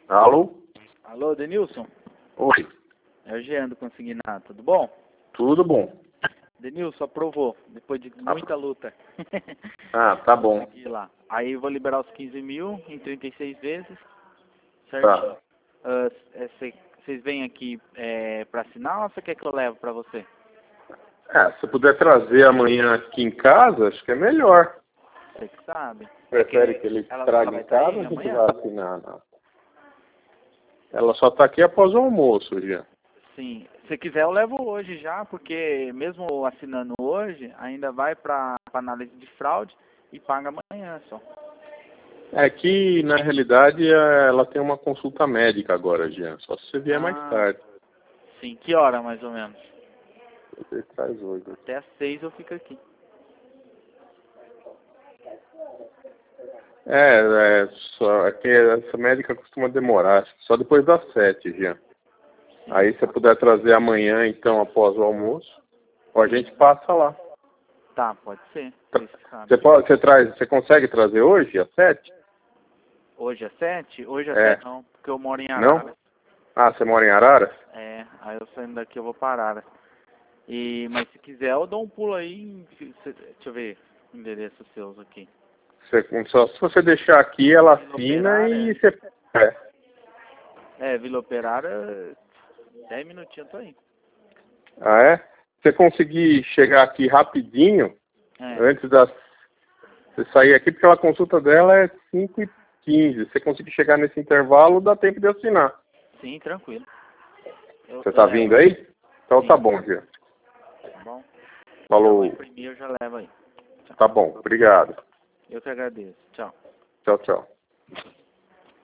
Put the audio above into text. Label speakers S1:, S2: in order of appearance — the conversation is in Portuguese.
S1: Alô?
S2: Alô, Denilson?
S1: Oi.
S2: É o Jean do Consignato, tudo bom?
S1: Tudo bom.
S2: Denilson, aprovou, depois de muita luta.
S1: Ah, tá bom.
S2: Consegui lá. Aí eu vou liberar os 15 mil em 36 vezes,
S1: Tá.
S2: certinho. Vocês vêm aqui pra assinar ou você quer que eu leve pra você?
S1: Se puder trazer amanhã aqui em casa, acho que é melhor.
S2: Você que sabe.
S1: Prefere que ele traga
S2: Ela
S1: em
S2: vai estar
S1: casa
S2: aí
S1: ou a gente
S2: amanhã?
S1: vai assinar? Não. Ela só tá aqui após o almoço, já.
S2: Sim. Se quiser eu levo hoje já, porque mesmo assinando hoje, ainda vai pra análise de fraude e paga amanhã só.
S1: É que, na realidade, ela tem uma consulta médica agora, Jean. Só se você vier mais tarde.
S2: Sim, que hora mais ou menos?
S1: Você traz hoje.
S2: Até às 6 eu fico aqui.
S1: É que essa médica costuma demorar, acho que só depois das 7, Jean. Aí se você puder trazer amanhã, então, após o almoço, ou a gente passa lá.
S2: Tá, pode ser.
S1: Você consegue trazer hoje, às 7?
S2: Hoje às 7? Hoje às 7 não, porque eu moro em
S1: Não?
S2: Araras.
S1: Ah, você mora em Araras?
S2: Aí eu saindo daqui eu vou para Araras. Mas se quiser eu dou um pulo aí, deixa eu ver o endereço seus aqui.
S1: Só se você deixar aqui, ela assina e você...
S2: Vila Operária, 10 minutinhos eu tô aí.
S1: Ah, é? Se você conseguir chegar aqui rapidinho, antes das... Você sair aqui, porque a consulta dela é 5h15. Se você conseguir chegar nesse intervalo, dá tempo de assinar.
S2: Sim, tranquilo.
S1: Você tá vindo aí? Então
S2: Sim.
S1: tá bom, Gê.
S2: Tá bom?
S1: Falou.
S2: Eu vou imprimir, eu já levo aí.
S1: Tá bom, obrigado.
S2: Eu que agradeço. Tchau.
S1: Tchau, tchau.